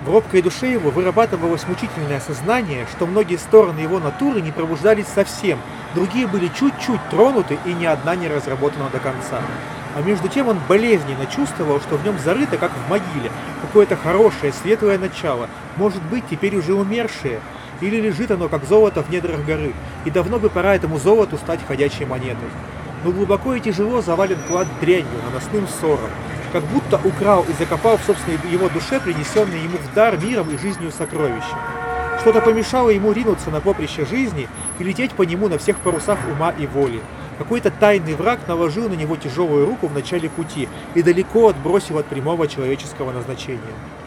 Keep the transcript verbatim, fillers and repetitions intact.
В робкой душе его вырабатывалось мучительное сознание, что многие стороны его натуры не пробуждались совсем, другие были чуть-чуть тронуты и ни одна не разработана до конца. А между тем он болезненно чувствовал, что в нем зарыто, как в могиле, какое-то хорошее, светлое начало, может быть, теперь уже умершее, или лежит оно, как золото в недрах горы, и давно бы пора этому золоту стать ходячей монетой. Но глубоко и тяжело завален клад дрянью, наносным ссором, как будто украл и закопал в собственной его душе принесенные ему в дар миром и жизнью сокровища. Что-то помешало ему ринуться на поприще жизни и лететь по нему на всех парусах ума и воли. Какой-то тайный враг наложил на него тяжелую руку в начале пути и далеко отбросил от прямого человеческого назначения.